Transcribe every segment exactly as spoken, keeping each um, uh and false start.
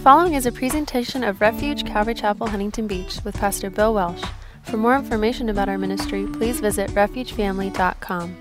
following is a presentation of Refuge Calvary Chapel, Huntington Beach with Pastor Bill Welsh. For more information about our ministry, please visit refuge family dot com.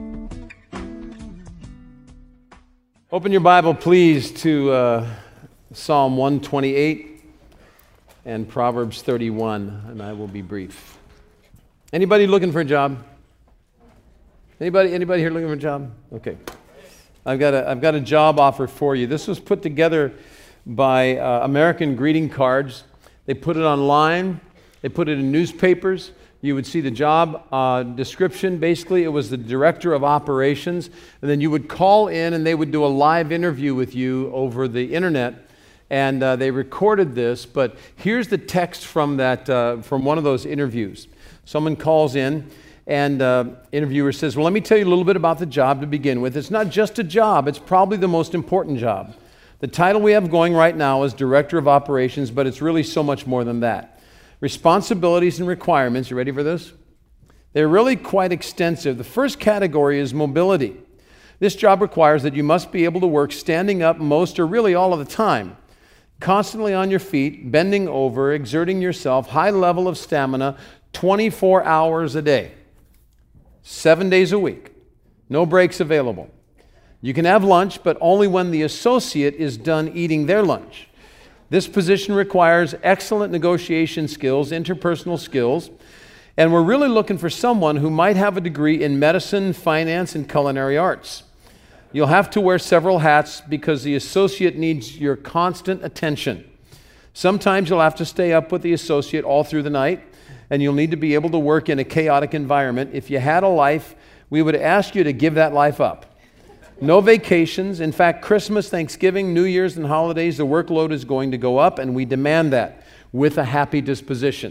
Open your Bible, please, to uh, Psalm one twenty-eight and Proverbs thirty-one, and I will be brief. Anybody looking for a job? Anybody, anybody here looking for a job? Okay. I've got a, I've got a job offer for you. This was put together by uh, American Greeting Cards. They put it online. They put it in newspapers. You would see the job uh, description. Basically, it was the director of operations. And then you would call in and they would do a live interview with you over the internet. And uh, they recorded this. But here's the text from that uh, from one of those interviews. Someone calls in and uh, interviewer says, well, let me tell you a little bit about the job to begin with. It's not just a job. It's probably the most important job. The title we have going right now is Director of Operations, but it's really so much more than that. Responsibilities and requirements, you ready for this? They're really quite extensive. The first category is mobility. This job requires that you must be able to work standing up most or really all of the time, constantly on your feet, bending over, exerting yourself, high level of stamina, twenty-four hours a day, seven days a week, no breaks available. You can have lunch, but only when the associate is done eating their lunch. This position requires excellent negotiation skills, interpersonal skills, and we're really looking for someone who might have a degree in medicine, finance, and culinary arts. You'll have to wear several hats because the associate needs your constant attention. Sometimes you'll have to stay up with the associate all through the night, and you'll need to be able to work in a chaotic environment. If you had a life, we would ask you to give that life up. No vacations. In fact, Christmas, Thanksgiving, New Year's, and holidays, the workload is going to go up, and we demand that with a happy disposition.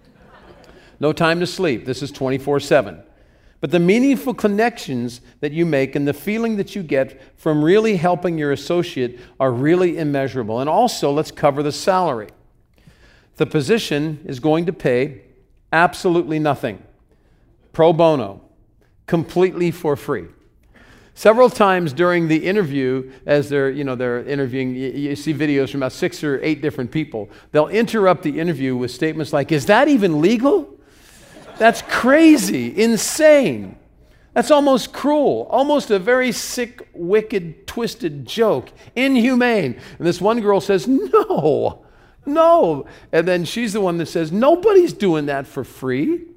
No time to sleep. This is twenty-four seven. But the meaningful connections that you make and the feeling that you get from really helping your associate are really immeasurable. And also, let's cover the salary. The position is going to pay absolutely nothing. Pro bono. Completely for free. Several times during the interview, as they're, you know, they're interviewing, you, you see videos from about six or eight different people. They'll interrupt the interview with statements like, is that even legal? That's crazy, insane. That's almost cruel, almost a very sick, wicked, twisted joke, inhumane. And this one girl says, no, no. And then she's the one that says, nobody's doing that for free.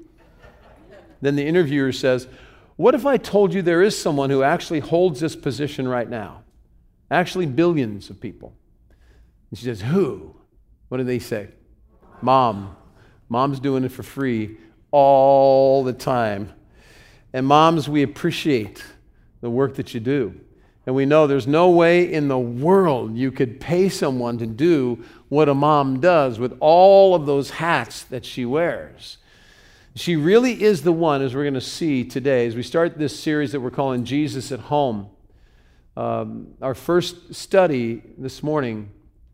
Then the interviewer says, what if I told you there is someone who actually holds this position right now? Actually, billions of people. And she says, who? What do they say? Mom. Mom's doing it for free all the time. And moms, we appreciate the work that you do. And we know there's no way in the world you could pay someone to do what a mom does with all of those hats that she wears. She really is the one, as we're going to see today, as we start this series that we're calling Jesus at Home. Um, our first study this morning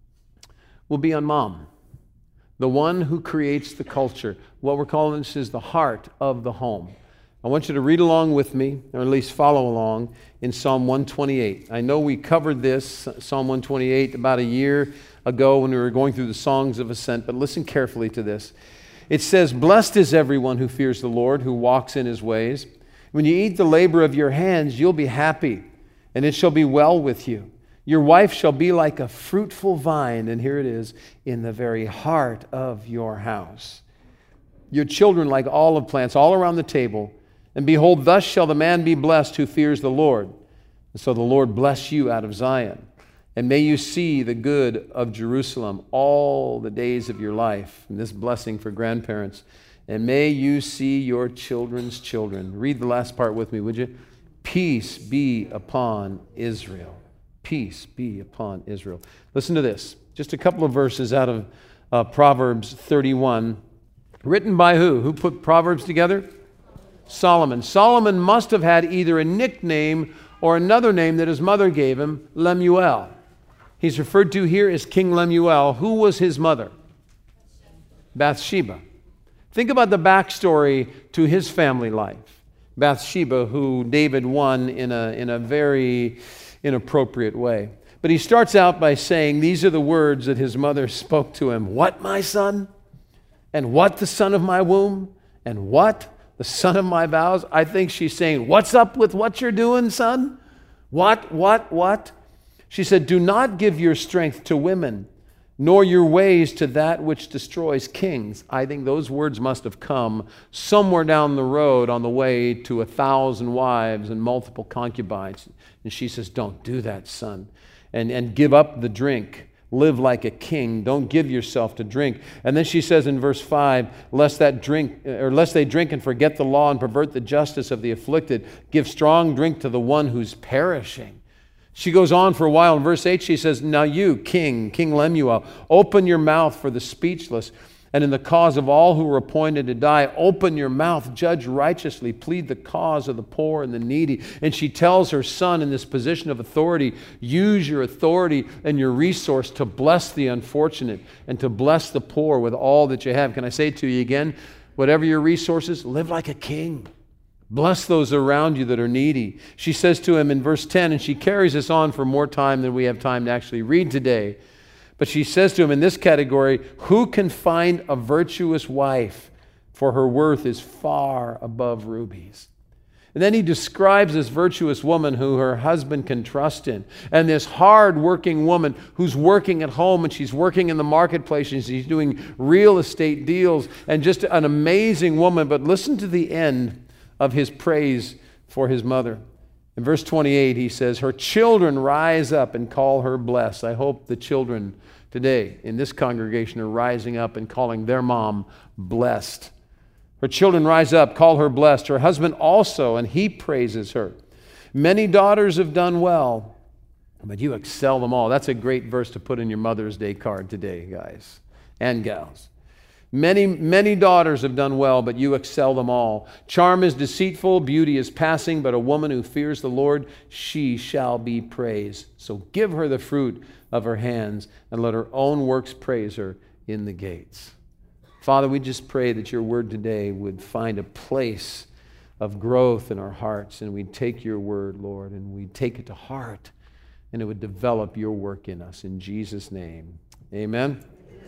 will be on mom, the one who creates the culture. What we're calling this is the heart of the home. I want you to read along with me, or at least follow along, in Psalm one twenty-eight. I know we covered this, Psalm one twenty-eight, about a year ago when we were going through the Songs of Ascent, but listen carefully to this. It says, blessed is everyone who fears the Lord, who walks in his ways. When you eat the labor of your hands, you'll be happy, and it shall be well with you. Your wife shall be like a fruitful vine, and here it is, in the very heart of your house. Your children like olive plants all around the table. And behold, thus shall the man be blessed who fears the Lord. And so the Lord bless you out of Zion. And may you see the good of Jerusalem all the days of your life. And this blessing for grandparents. And may you see your children's children. Read the last part with me, would you? Peace be upon Israel. Peace be upon Israel. Listen to this. Just a couple of verses out of uh, Proverbs thirty-one. Written by who? Who put Proverbs together? Solomon. Solomon must have had either a nickname or another name that his mother gave him, Lemuel. He's referred to here as King Lemuel. Who was his mother? Bathsheba. Think about the backstory to his family life. Bathsheba, who David won in a, in a very inappropriate way. But he starts out by saying, these are the words that his mother spoke to him. What, my son? And what, the son of my womb? And what, the son of my vows? I think she's saying, what's up with what you're doing, son? What, what, what? She said, do not give your strength to women, nor your ways to that which destroys kings. I think those words must have come somewhere down the road on the way to a thousand wives and multiple concubines. And she says, don't do that, son. And, and give up the drink. Live like a king. Don't give yourself to drink. And then she says in verse five, lest that drink, or lest they drink and forget the law and pervert the justice of the afflicted, give strong drink to the one who's perishing. She goes on for a while. In verse eight, she says, now you, king, King Lemuel, open your mouth for the speechless, and in the cause of all who are appointed to die, open your mouth, judge righteously, plead the cause of the poor and the needy. And she tells her son in this position of authority, use your authority and your resource to bless the unfortunate and to bless the poor with all that you have. Can I say to you again, whatever your resources, live like a king. Bless those around you that are needy. She says to him in verse ten, and she carries this on for more time than we have time to actually read today. But she says to him in this category, who can find a virtuous wife? For her worth is far above rubies. And then he describes this virtuous woman who her husband can trust in. And this hard-working woman who's working at home and she's working in the marketplace and she's doing real estate deals. And just an amazing woman. But listen to the end of his praise for his mother. In verse twenty-eight, he says, her children rise up and call her blessed. I hope the children today in this congregation are rising up and calling their mom blessed. Her children rise up, call her blessed. Her husband also, and he praises her. Many daughters have done well, but you excel them all. That's a great verse to put in your Mother's Day card today, guys and gals. Many, many daughters have done well, but you excel them all. Charm is deceitful, beauty is passing, but a woman who fears the Lord, she shall be praised. So give her the fruit of her hands, and let her own works praise her in the gates. Father, we just pray that your word today would find a place of growth in our hearts, and we'd take your word, Lord, and we'd take it to heart, and it would develop your work in us. In Jesus' name, amen?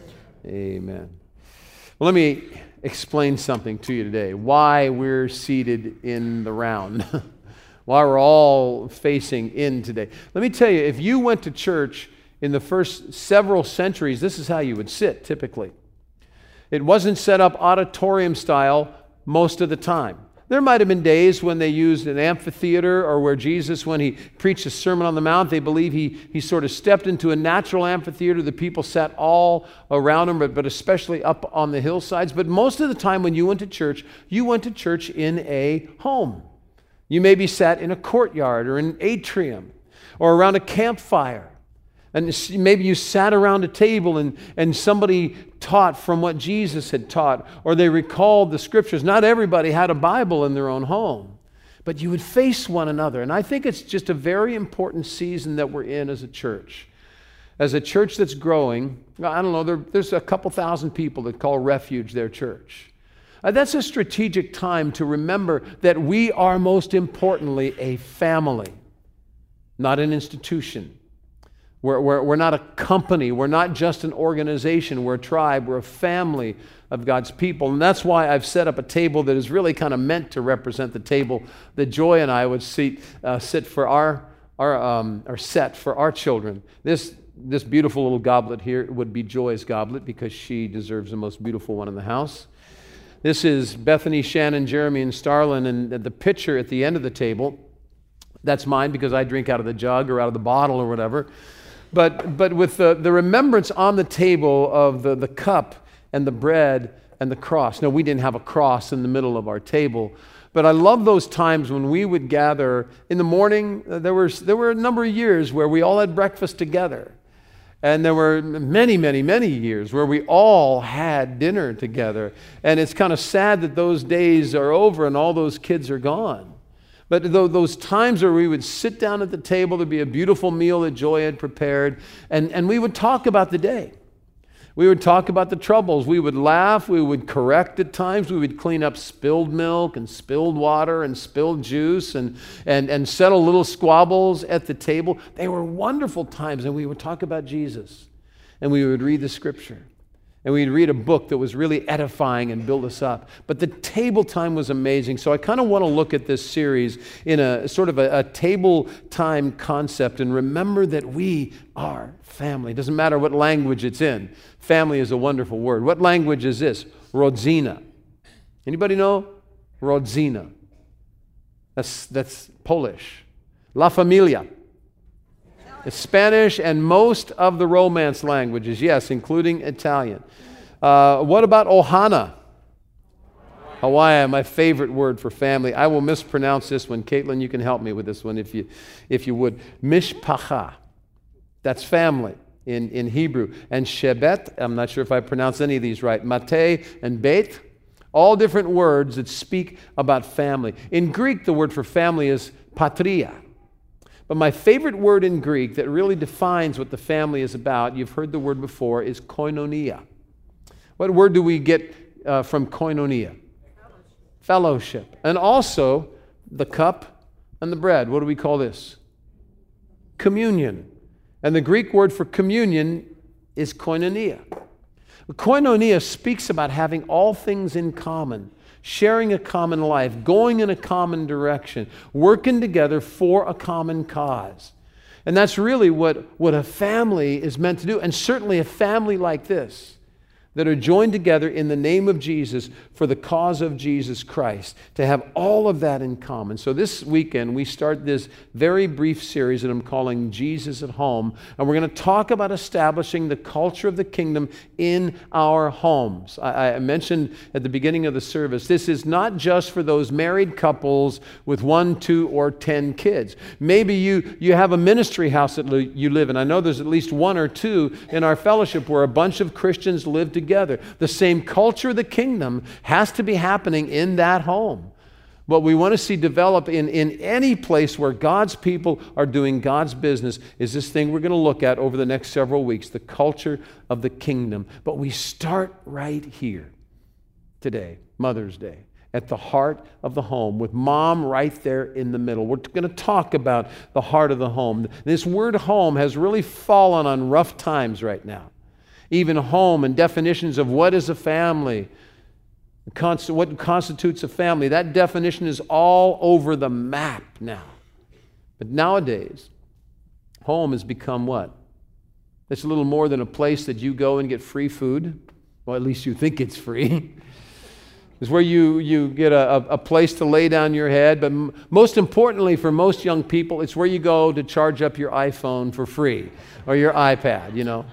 Amen. Well, let me explain something to you today. Why we're seated in the round. Why we're all facing in today. Let me tell you, if you went to church in the first several centuries, this is how you would sit typically. It wasn't set up auditorium style most of the time. There might have been days when they used an amphitheater, or where Jesus, when he preached a Sermon on the Mount, they believe he, he sort of stepped into a natural amphitheater. The people sat all around him, but, but especially up on the hillsides. But most of the time when you went to church, you went to church in a home. You maybe sat in a courtyard or an atrium or around a campfire. And maybe you sat around a table and, and somebody taught from what Jesus had taught, or they recalled the scriptures. Not everybody had a Bible in their own home, but you would face one another. And I think it's just a very important season that we're in as a church. As a church that's growing, I don't know, there, there's a couple thousand people that call Refuge their church. Uh, that's a strategic time to remember that we are most importantly a family, not an institution. We're, we're, we're not a company. We're not just an organization. We're a tribe. We're a family of God's people. And that's why I've set up a table that is really kind of meant to represent the table that Joy and I would sit, uh, sit for our, our, um, or set for our children. This, this beautiful little goblet here would be Joy's goblet because she deserves the most beautiful one in the house. This is Bethany, Shannon, Jeremy, and Starlin, and the picture at the end of the table, that's mine because I drink out of the jug or out of the bottle or whatever. But, but with the, the remembrance on the table of the, the cup and the bread and the cross. No, we didn't have a cross in the middle of our table. But I love those times when we would gather in the morning. There were, there were a number of years where we all had breakfast together. And there were many, many, many years where we all had dinner together. And it's kind of sad that those days are over and all those kids are gone. But those times where we would sit down at the table, there'd be a beautiful meal that Joy had prepared, and, and we would talk about the day. We would talk about the troubles. We would laugh. We would correct at times. We would clean up spilled milk and spilled water and spilled juice and, and, and settle little squabbles at the table. They were wonderful times, and we would talk about Jesus. And we would read the Scripture. And we'd read a book that was really edifying and build us up. But the table time was amazing. So I kind of want to look at this series in a sort of a, a table time concept and remember that we are family. It doesn't matter what language it's in. Family is a wonderful word. What language is this? Rodzina. Anybody know? Rodzina. That's, that's Polish. La Familia. It's Spanish and most of the Romance languages, yes, including Italian. Uh, what about Ohana? Hawaii, my favorite word for family. I will mispronounce this one. Caitlin, you can help me with this one if you, if you would. Mishpacha. That's family in, in Hebrew. And Shebet, I'm not sure if I pronounced any of these right. Mate and Beit, all different words that speak about family. In Greek, the word for family is patria. But my favorite word in Greek that really defines what the family is about, you've heard the word before, is koinonia. What word do we get uh, from koinonia? Fellowship. Fellowship. And also the cup and the bread. What do we call this? Communion. And the Greek word for communion is koinonia. Koinonia speaks about having all things in common. Sharing a common life, going in a common direction, working together for a common cause. And that's really what, what a family is meant to do. And certainly a family like this, that are joined together in the name of Jesus for the cause of Jesus Christ, to have all of that in common. So this weekend, we start this very brief series that I'm calling Jesus at Home, and we're going to talk about establishing the culture of the kingdom in our homes. I, I mentioned at the beginning of the service, this is not just for those married couples with one, two, or ten kids. Maybe you, you have a ministry house that you live in. I know there's at least one or two in our fellowship where a bunch of Christians live together. Together. The same culture of the kingdom has to be happening in that home. What we want to see develop in, in any place where God's people are doing God's business is this thing we're going to look at over the next several weeks, the culture of the kingdom. But we start right here today, Mother's Day, at the heart of the home, with mom right there in the middle. We're going to talk about the heart of the home. This word home has really fallen on rough times right now. Even home and definitions of what is a family, what constitutes a family, that definition is all over the map now. But nowadays, home has become what? It's a little more than a place that you go and get free food. Well, at least you think it's free. It's where you, you get a, a place to lay down your head. But m- most importantly for most young people, it's where you go to charge up your iPhone for free or your iPad, you know.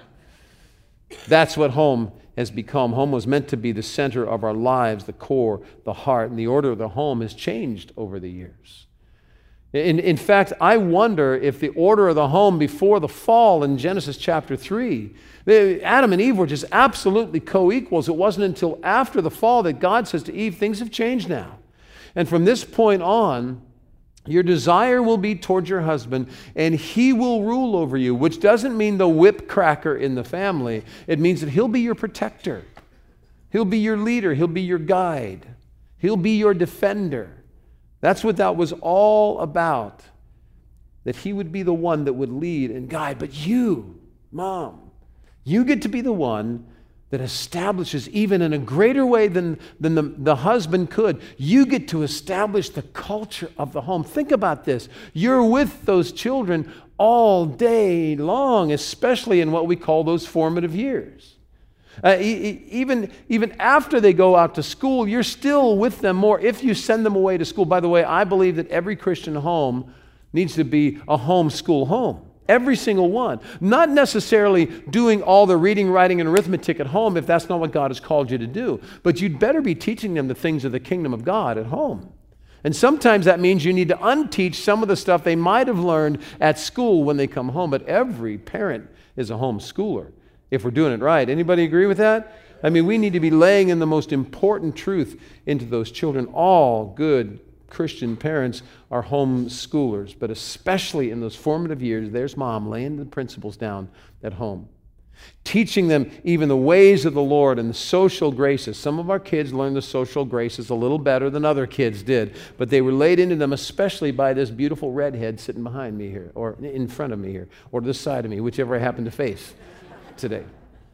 That's what home has become. Home was meant to be the center of our lives, the core, the heart, and the order of the home has changed over the years. In, in fact, I wonder if the order of the home before the fall in Genesis chapter three, Adam and Eve were just absolutely co-equals. It wasn't until after the fall that God says to Eve, things have changed now. And from this point on, your desire will be towards your husband, and he will rule over you, which doesn't mean the whip cracker in the family. It means that he'll be your protector. He'll be your leader. He'll be your guide. He'll be your defender. That's what that was all about, that he would be the one that would lead and guide. But you, mom, you get to be the one that establishes, even in a greater way than, than the, the husband could, you get to establish the culture of the home. Think about this. You're with those children all day long, especially in what we call those formative years. Uh, e- even, even after they go out to school, you're still with them more if you send them away to school. By the way, I believe that every Christian home needs to be a homeschool home. Every single one. Not necessarily doing all the reading, writing, and arithmetic at home if that's not what God has called you to do. But you'd better be teaching them the things of the kingdom of God at home. And sometimes that means you need to unteach some of the stuff they might have learned at school when they come home. But every parent is a homeschooler if we're doing it right. Anybody agree with that? I mean, we need to be laying in the most important truth into those children. All good Christian parents are homeschoolers, but especially in those formative years, there's mom laying the principles down at home. Teaching them even the ways of the Lord and the social graces. Some of our kids learned the social graces a little better than other kids did, but they were laid into them especially by this beautiful redhead sitting behind me here, or in front of me here, or to the side of me, whichever I happen to face today.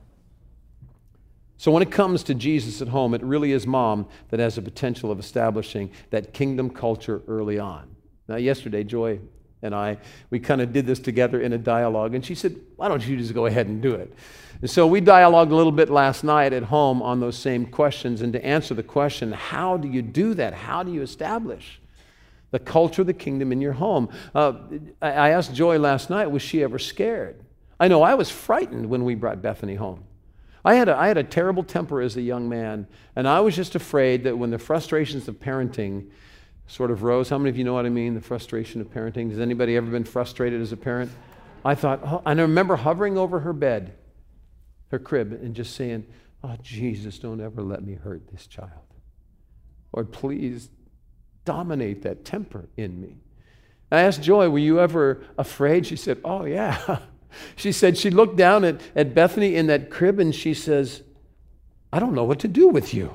So when it comes to Jesus at home, it really is mom that has the potential of establishing that kingdom culture early on. Now, yesterday, Joy and I, we kind of did this together in a dialogue, and she said, why don't you just go ahead and do it? And so we dialogued a little bit last night at home on those same questions, and to answer the question, how do you do that? How do you establish the culture of the kingdom in your home? Uh, I asked Joy last night, was she ever scared? I know I was frightened when we brought Bethany home. I had, a, I had a terrible temper as a young man, and I was just afraid that when the frustrations of parenting sort of rose. How many of you know what I mean, the frustration of parenting? Has anybody ever been frustrated as a parent? I thought, oh, and I remember hovering over her bed, her crib, and just saying, oh, Jesus, don't ever let me hurt this child. Lord, please dominate that temper in me. I asked Joy, were you ever afraid? She said, oh, yeah. She said she looked down at, at Bethany in that crib, and she says, I don't know what to do with you.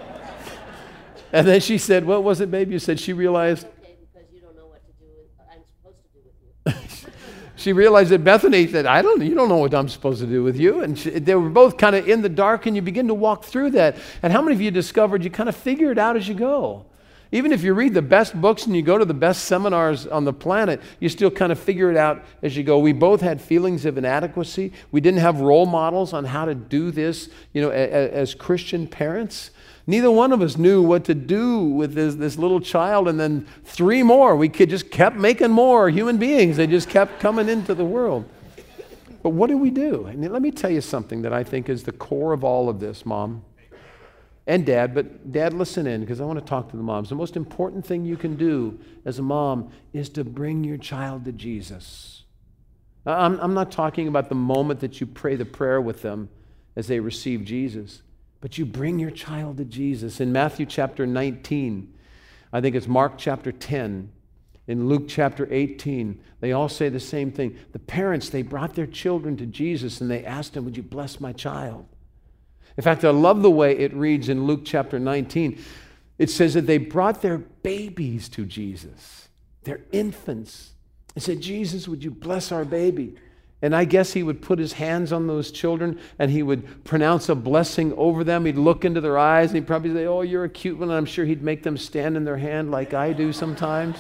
And then she said, what was it, babe? You said she realized. Okay, because you don't know what to do with, I'm supposed to do with you. She realized that Bethany said, I don't, you don't know what I'm supposed to do with you. And she, they were both kind of in the dark, and you begin to walk through that. And how many of you discovered you kind of figure it out as you go? Even if you read the best books and you go to the best seminars on the planet, you still kind of figure it out as you go. We both had feelings of inadequacy. We didn't have role models on how to do this, you know, as, as Christian parents. Neither one of us knew what to do with this, this little child, and then three more. We could just kept making more human beings. They just kept coming into the world. But what do we do? And let me tell you something that I think is the core of all of this, Mom and Dad. But Dad, listen in, because I want to talk to the moms. The most important thing you can do as a mom is to bring your child to Jesus. I'm, I'm not talking about the moment that you pray the prayer with them as they receive Jesus. But you bring your child to Jesus. In Matthew chapter nineteen, I think it's Mark chapter ten, in Luke chapter eighteen, they all say the same thing. The parents, they brought their children to Jesus and they asked him, would you bless my child? In fact, I love the way it reads in Luke chapter nineteen. It says that they brought their babies to Jesus, their infants, and said, Jesus, would you bless our baby? And I guess he would put his hands on those children and he would pronounce a blessing over them. He'd look into their eyes and he'd probably say, oh, you're a cute one. And I'm sure he'd make them stand in their hand like I do sometimes.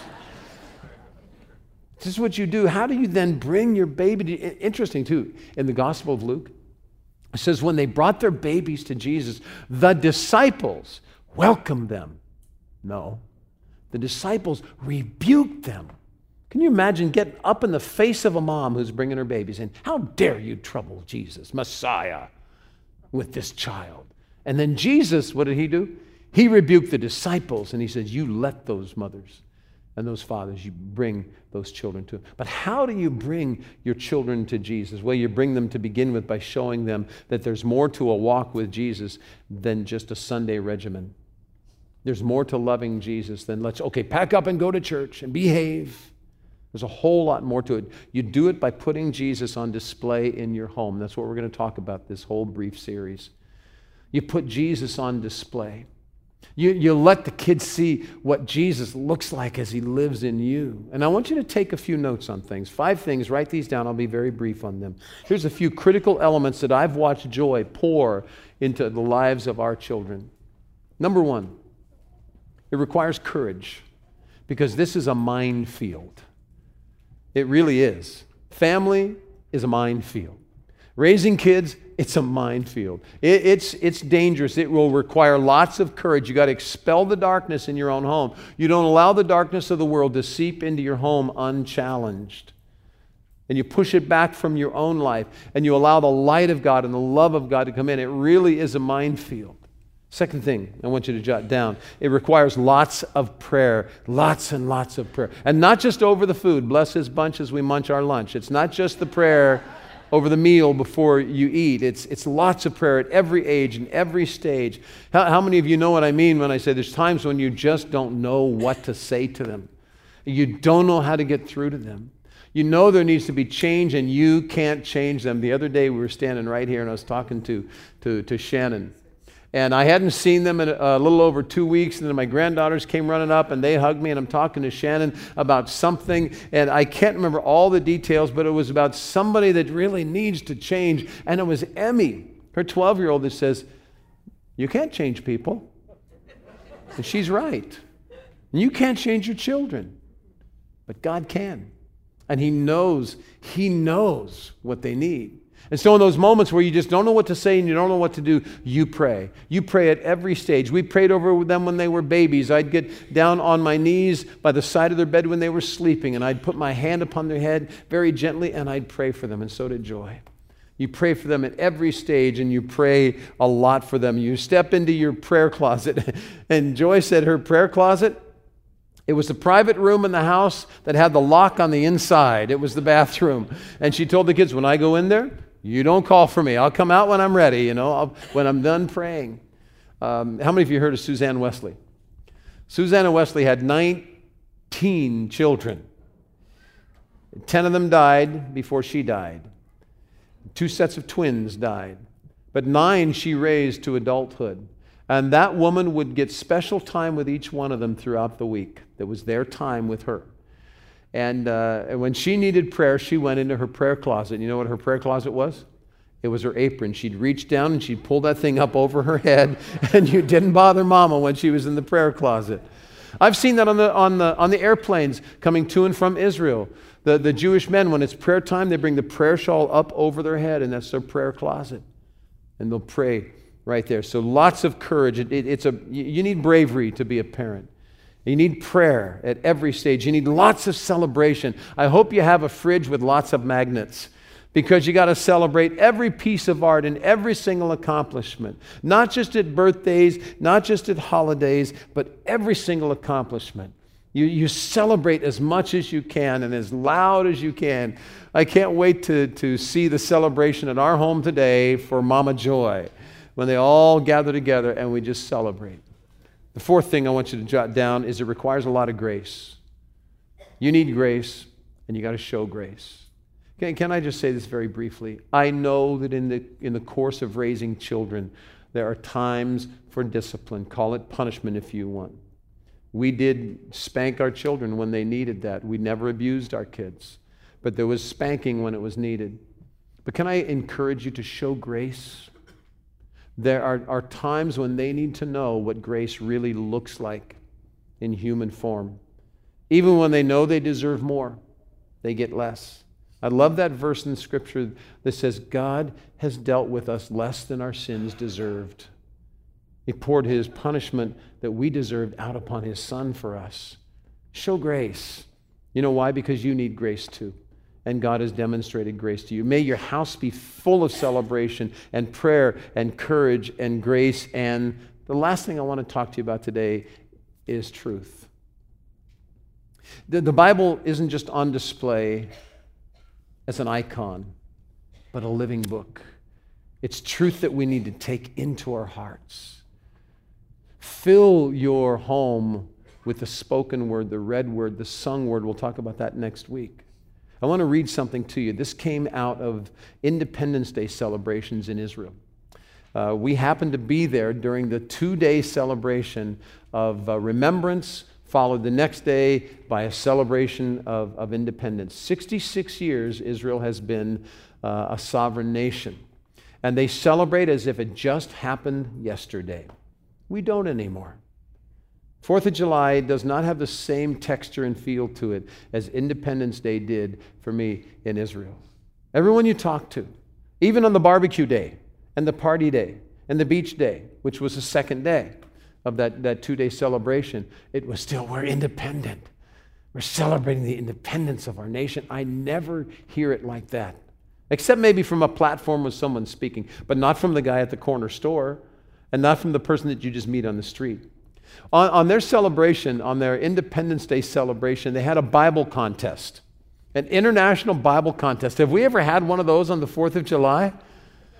This is what you do. How do you then bring your baby to... Interesting, too, in the Gospel of Luke, it says when they brought their babies to Jesus, the disciples welcomed them. No, the disciples rebuked them. Can you imagine getting up in the face of a mom who's bringing her baby saying, how dare you trouble Jesus, Messiah, with this child? And then Jesus, what did he do? He rebuked the disciples and he said, you let those mothers and those fathers, you bring those children to him. But how do you bring your children to Jesus? Well, you bring them to begin with by showing them that there's more to a walk with Jesus than just a Sunday regimen. There's more to loving Jesus than let's, okay, pack up and go to church and behave. There's a whole lot more to it. You do it by putting Jesus on display in your home. That's what we're going to talk about this whole brief series. You put Jesus on display. You, you let the kids see what Jesus looks like as he lives in you. And I want you to take a few notes on things. Five things. Write these down. I'll be very brief on them. Here's a few critical elements that I've watched Joy pour into the lives of our children. Number one, it requires courage because this is a minefield. It really is. Family is a minefield. Raising kids, it's a minefield. It, it's, it's dangerous. It will require lots of courage. You got to expel the darkness in your own home. You don't allow the darkness of the world to seep into your home unchallenged. And you push it back from your own life. And you allow the light of God and the love of God to come in. It really is a minefield. Second thing I want you to jot down, it requires lots of prayer, lots and lots of prayer. And not just over the food, bless his bunch as we munch our lunch. It's not just the prayer over the meal before you eat. It's, it's lots of prayer at every age and every stage. How, how many of you know what I mean when I say there's times when you just don't know what to say to them? You don't know how to get through to them. You know there needs to be change, and you can't change them. The other day we were standing right here, and I was talking to, to, to Shannon. And I hadn't seen them in a, a little over two weeks, and then my granddaughters came running up, and they hugged me, and I'm talking to Shannon about something, and I can't remember all the details, but it was about somebody that really needs to change, and it was Emmy, her twelve-year-old, that says, you can't change people. And she's right. You can't change your children, but God can. And He knows, He knows what they need. And so in those moments where you just don't know what to say and you don't know what to do, you pray. You pray at every stage. We prayed over them when they were babies. I'd get down on my knees by the side of their bed when they were sleeping, and I'd put my hand upon their head very gently, and I'd pray for them, and so did Joy. You pray for them at every stage, and you pray a lot for them. You step into your prayer closet, and Joy said her prayer closet, it was the private room in the house that had the lock on the inside. It was the bathroom. And she told the kids, when I go in there, you don't call for me. I'll come out when I'm ready, you know, I'll, when I'm done praying. Um, how many of you heard of Suzanne Wesley? Susanna Wesley had nineteen children. Ten of them died before she died. Two sets of twins died. But nine she raised to adulthood. And that woman would get special time with each one of them throughout the week. That was their time with her. And uh, when she needed prayer, she went into her prayer closet. You know what her prayer closet was? It was her apron. She'd reach down and she'd pull that thing up over her head, and you didn't bother Mama when she was in the prayer closet. I've seen that on the on the on the airplanes coming to and from Israel. The the Jewish men, when it's prayer time, they bring the prayer shawl up over their head, and that's their prayer closet, and they'll pray right there. So lots of courage. It, it, it's a you need bravery to be a parent. You need prayer at every stage. You need lots of celebration. I hope you have a fridge with lots of magnets, because you got to celebrate every piece of art and every single accomplishment. Not just at birthdays, not just at holidays, but every single accomplishment. You, you celebrate as much as you can and as loud as you can. I can't wait to, to see the celebration at our home today for Mama Joy, when they all gather together and we just celebrate. The fourth thing I want you to jot down is it requires a lot of grace. You need grace, and you got to show grace. Can, can I just say this very briefly? I know that in the in the course of raising children, there are times for discipline. Call it punishment if you want. We did spank our children when they needed that. We never abused our kids, but there was spanking when it was needed. But can I encourage you to show grace? There are, are times when they need to know what grace really looks like in human form. Even when they know they deserve more, they get less. I love that verse in Scripture that says, God has dealt with us less than our sins deserved. He poured His punishment that we deserved out upon His Son for us. Show grace. You know why? Because you need grace too. And God has demonstrated grace to you. May your house be full of celebration and prayer and courage and grace. And the last thing I want to talk to you about today is truth. The, the Bible isn't just on display as an icon, but a living book. It's truth that we need to take into our hearts. Fill your home with the spoken word, the read word, the sung word. We'll talk about that next week. I want to read something to you. This came out of Independence Day celebrations in Israel. Uh, we happened to be there during the two-day celebration of uh, remembrance, followed the next day by a celebration of, of independence. sixty-six years Israel has been uh, a sovereign nation. And they celebrate as if it just happened yesterday. We don't anymore. Fourth of July does not have the same texture and feel to it as Independence Day did for me in Israel. Everyone you talk to, even on the barbecue day and the party day and the beach day, which was the second day of that, that two-day celebration, it was still, we're independent. We're celebrating the independence of our nation. I never hear it like that, except maybe from a platform with someone speaking, but not from the guy at the corner store and not from the person that you just meet on the street. On, on their celebration, on their Independence Day celebration, they had a Bible contest, an international Bible contest. Have we ever had one of those on the fourth of July?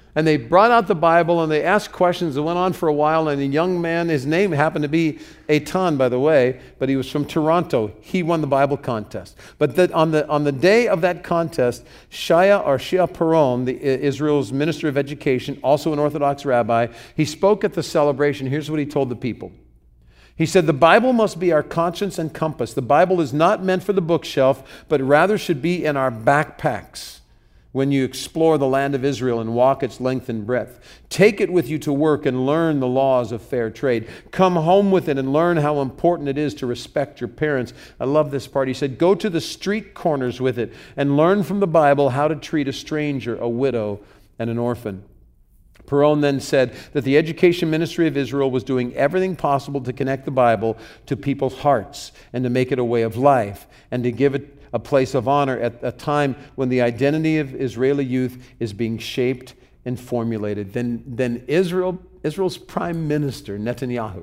And they brought out the Bible and they asked questions. It went on for a while, and a young man, his name happened to be Eitan, by the way, but he was from Toronto. He won the Bible contest. But the, on, the, on the day of that contest, Shia or Shia Paron, the, Israel's Minister of Education, also an Orthodox rabbi, he spoke at the celebration. Here's what he told the people. He said, the Bible must be our conscience and compass. The Bible is not meant for the bookshelf, but rather should be in our backpacks. When you explore the land of Israel and walk its length and breadth, take it with you to work and learn the laws of fair trade. Come home with it and learn how important it is to respect your parents. I love this part. He said, go to the street corners with it and learn from the Bible how to treat a stranger, a widow, and an orphan. Peron then said that the education ministry of Israel was doing everything possible to connect the Bible to people's hearts and to make it a way of life and to give it a place of honor at a time when the identity of Israeli youth is being shaped and formulated. Then, then Israel, Israel's prime minister, Netanyahu,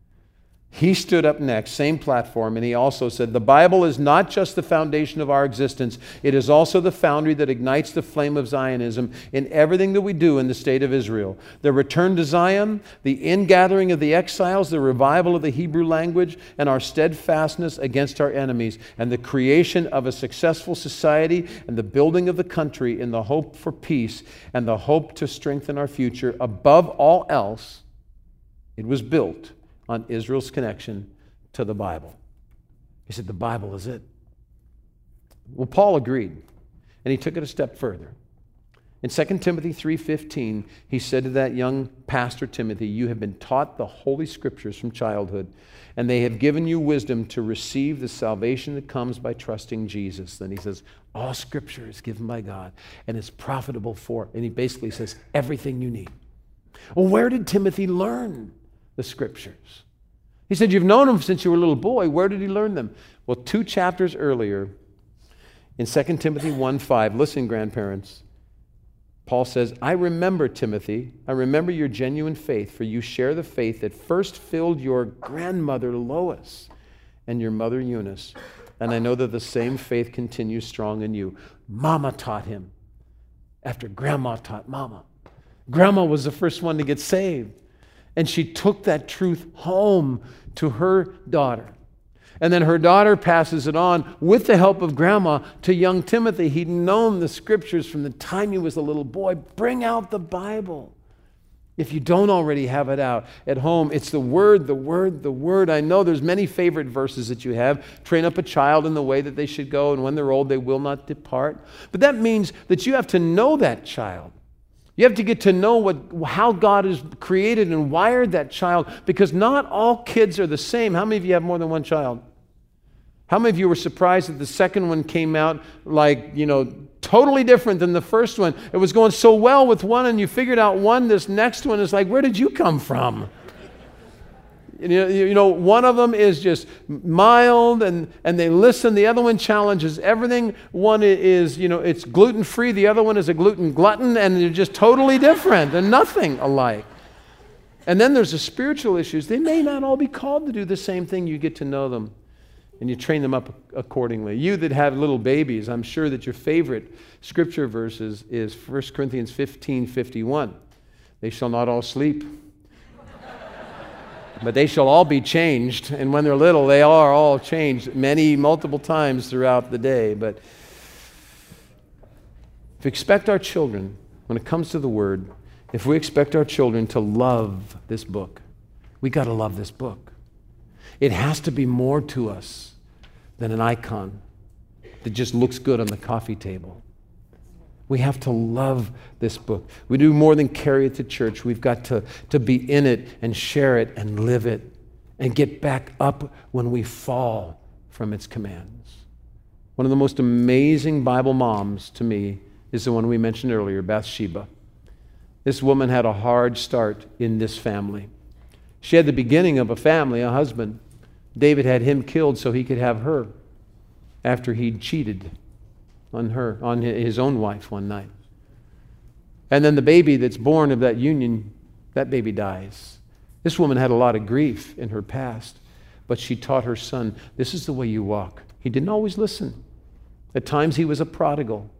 he stood up next, same platform, and he also said, the Bible is not just the foundation of our existence, it is also the foundry that ignites the flame of Zionism in everything that we do in the state of Israel. The return to Zion, the ingathering of the exiles, the revival of the Hebrew language, and our steadfastness against our enemies, and the creation of a successful society and the building of the country in the hope for peace and the hope to strengthen our future. Above all else, it was built on Israel's connection to the Bible. He said, the Bible is it. Well, Paul agreed, and he took it a step further. In Second Timothy three fifteen, he said to that young pastor Timothy, you have been taught the Holy Scriptures from childhood, and they have given you wisdom to receive the salvation that comes by trusting Jesus. Then he says, all Scripture is given by God, and it's profitable for, and he basically says, everything you need. Well, where did Timothy learn the Scriptures? He said, you've known them since you were a little boy. Where did he learn them? Well, two chapters earlier, in Second Timothy one five, listen, grandparents, Paul says, I remember, Timothy, I remember your genuine faith, for you share the faith that first filled your grandmother Lois and your mother Eunice. And I know that the same faith continues strong in you. Mama taught him after Grandma taught Mama. Grandma was the first one to get saved. And she took that truth home to her daughter. And then her daughter passes it on with the help of Grandma to young Timothy. He'd known the Scriptures from the time he was a little boy. Bring out the Bible. If you don't already have it out at home, it's the Word, the Word, the Word. I know there's many favorite verses that you have. Train up a child in the way that they should go, and when they're old, they will not depart. But that means that you have to know that child. You have to get to know what, how God has created and wired that child, because not all kids are the same. How many of you have more than one child? How many of you were surprised that the second one came out like, you know, totally different than the first one? It was going so well with one, and you figured out one, this next one is like, where did you come from? You know, you know, one of them is just mild and, and they listen. The other one challenges everything. One is, you know, it's gluten-free. The other one is a gluten glutton, and they're just totally different. They're nothing alike. And then there's the spiritual issues. They may not all be called to do the same thing. You get to know them, and you train them up accordingly. You that have little babies, I'm sure that your favorite scripture verses is First Corinthians fifteen fifty-one. They shall not all sleep, but they shall all be changed. And when they're little, they are all changed many, multiple times throughout the day. But if we expect our children, when it comes to the Word, if we expect our children to love this book, we got to love this book. It has to be more to us than an icon that just looks good on the coffee table. We have to love this book. We do more than carry it to church. We've got to, to be in it and share it and live it and get back up when we fall from its commands. One of the most amazing Bible moms to me is the one we mentioned earlier, Bathsheba. This woman had a hard start in this family. She had the beginning of a family, a husband. David had him killed so he could have her after he'd cheated on her, on his own wife one night. And then the baby that's born of that union, that baby dies. This woman had a lot of grief in her past, but she taught her son, this is the way you walk. He didn't always listen. At times he was a prodigal.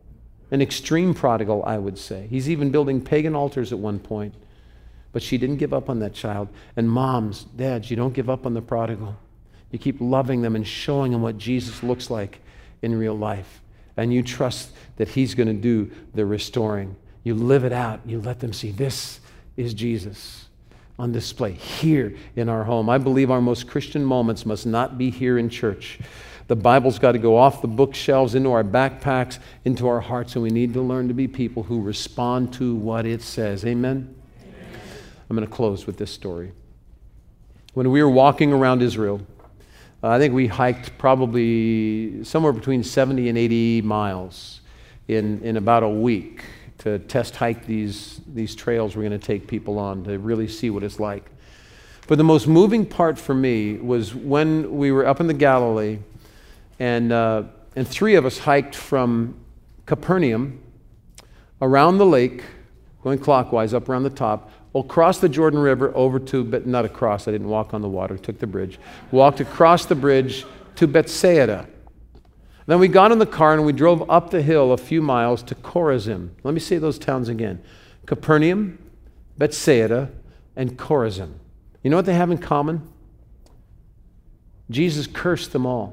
An extreme prodigal, I would say. He's even building pagan altars at one point. But she didn't give up on that child. And moms, dads, you don't give up on the prodigal. You keep loving them and showing them what Jesus looks like in real life. And you trust that he's going to do the restoring. You live it out. You let them see this is Jesus on display here in our home. I believe our most Christian moments must not be here in church. The Bible's got to go off the bookshelves, into our backpacks, into our hearts, and we need to learn to be people who respond to what it says. Amen? Amen. I'm going to close with this story. When we were walking around Israel, uh, I think we hiked probably somewhere between seventy and eighty miles in, in about a week to test hike these, these trails we're going to take people on to really see what it's like. But the most moving part for me was when we were up in the Galilee, And, uh, and three of us hiked from Capernaum around the lake, going clockwise up around the top, across the Jordan River over to, but not across, I didn't walk on the water, took the bridge, walked across the bridge to Bethsaida. Then we got in the car and we drove up the hill a few miles to Chorazin. Let me say those towns again. Capernaum, Bethsaida, and Chorazin. You know what they have in common? Jesus cursed them all.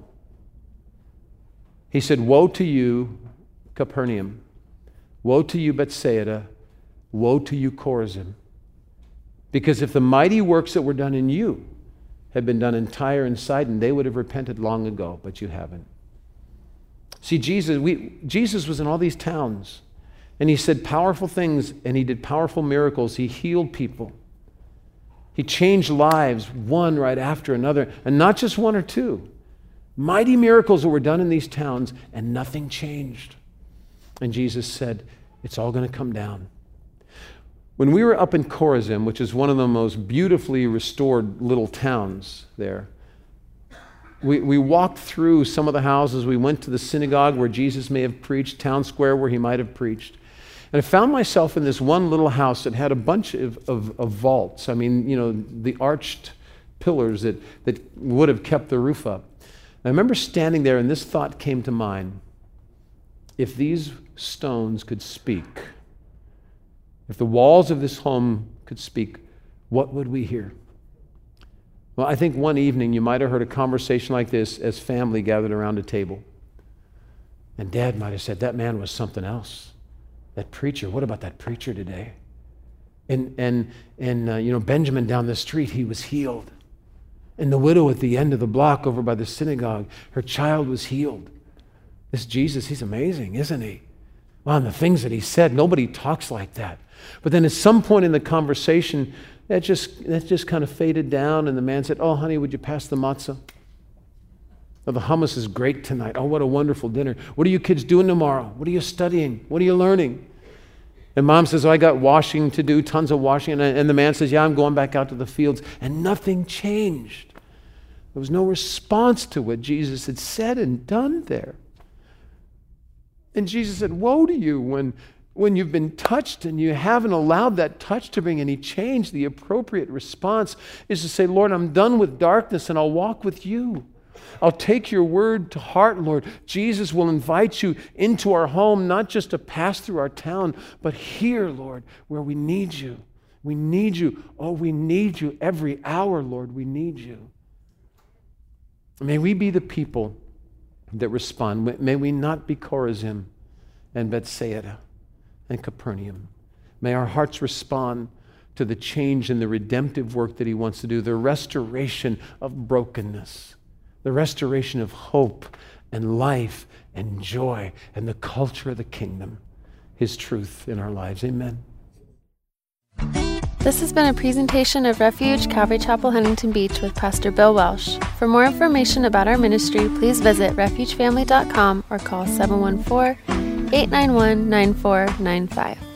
He said, woe to you, Capernaum. Woe to you, Bethsaida. Woe to you, Chorazin. Because if the mighty works that were done in you had been done in Tyre and Sidon, they would have repented long ago, but you haven't. See, Jesus, we, Jesus was in all these towns, and he said powerful things, and he did powerful miracles. He healed people. He changed lives, one right after another, and not just one or two. Mighty miracles that were done in these towns, and nothing changed. And Jesus said, it's all going to come down. When we were up in Chorazin, which is one of the most beautifully restored little towns there, we, we walked through some of the houses. We went to the synagogue where Jesus may have preached, town square where he might have preached. And I found myself in this one little house that had a bunch of, of, of vaults. I mean, you know, the arched pillars that, that would have kept the roof up. I remember standing there and this thought came to mind. If these stones could speak, if the walls of this home could speak, what would we hear? Well, I think one evening you might have heard a conversation like this as family gathered around a table. And Dad might have said, that man was something else. That preacher, what about that preacher today? And, and, and uh, you know, Benjamin down the street, he was healed. And the widow at the end of the block over by the synagogue, her child was healed. This Jesus, he's amazing, isn't he? Wow, and the things that he said, nobody talks like that. But then at some point in the conversation, that just, that just kind of faded down, and the man said, oh, honey, would you pass the matzah? Oh, the hummus is great tonight. Oh, what a wonderful dinner. What are you kids doing tomorrow? What are you studying? What are you learning? And mom says, oh, I got washing to do, tons of washing. And the man says, yeah, I'm going back out to the fields. And nothing changed. There was no response to what Jesus had said and done there. And Jesus said, woe to you when, when you've been touched and you haven't allowed that touch to bring any change. The appropriate response is to say, Lord, I'm done with darkness and I'll walk with you. I'll take your word to heart, Lord. Jesus will invite you into our home, not just to pass through our town, but here, Lord, where we need you. We need you. Oh, we need you every hour, Lord. We need you. May we be the people that respond. May we not be Chorazin and Bethsaida and Capernaum. May our hearts respond to the change and the redemptive work that he wants to do, the restoration of brokenness, the restoration of hope and life and joy and the culture of the kingdom, his truth in our lives. Amen. This has been a presentation of Refuge Calvary Chapel, Huntington Beach with Pastor Bill Welsh. For more information about our ministry, please visit refuge family dot com or call seven one four, eight nine one, nine four nine five.